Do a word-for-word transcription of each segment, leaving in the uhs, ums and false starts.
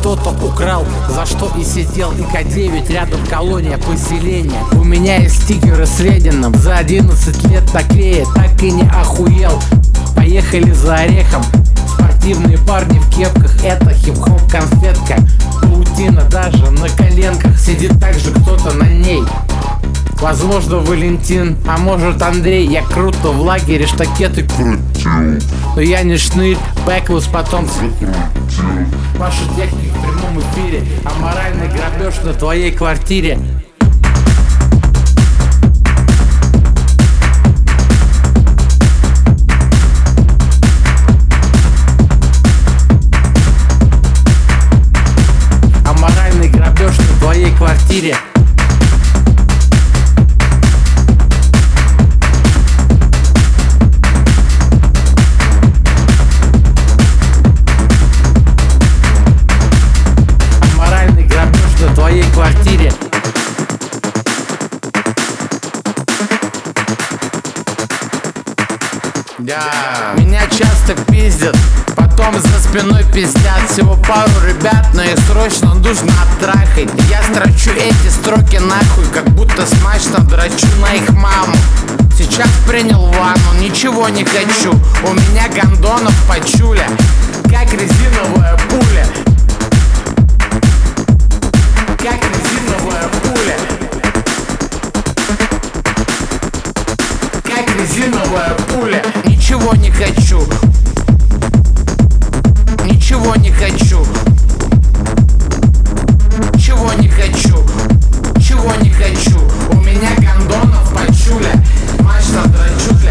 кто-то украл, за что и сидел. И К девять рядом колония поселения. У меня есть стикеры с Лениным, за одиннадцать лет наклеит, так и не охуел. Поехали за орехом, спортивные парни в кепках, это хип-хоп конфетка. Паутина даже на коленках, сидит также кто-то на ней. Возможно, Валентин, а может Андрей. Я круто в лагере штакеты крутил, но я не шнырь, бэклс потом закрутил. Ваша техника в прямом эфире, аморальный грабеж на твоей квартире. Аморальный грабеж на твоей квартире. На твоей квартире. Да. Меня часто пиздят, потом за спиной пиздят. Всего пару ребят, но их срочно нужно оттрахать. Я строчу эти строки нахуй, как будто смачно дрочу на их маму. Сейчас принял ванну, ничего не хочу. У меня гондонов почуля, как резиновая пуля. Как резиновая пуля. Как резиновая пуля. Ничего не хочу. Ничего не хочу. Чего не хочу. Чего не хочу. У меня гондонов почуля. Мачта дрочутля.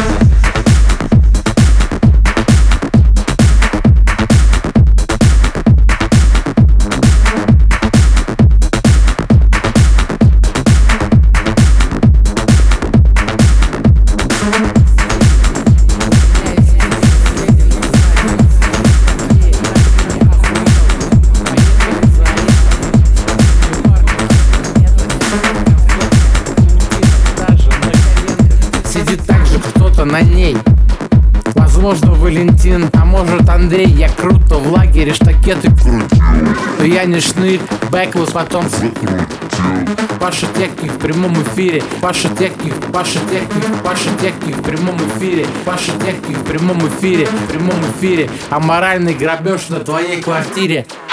Сидит также кто-то на ней. Возможно, Валентин, а может Андрей. Я круто в лагере штакеты крутил, но я не шнырь, бэклс потом закрутил. Ваша техника в прямом эфире. Ваша техника, ваша техника, ваша техника в прямом эфире. Ваша техника в прямом эфире, в прямом эфире. Аморальный грабеж на твоей квартире.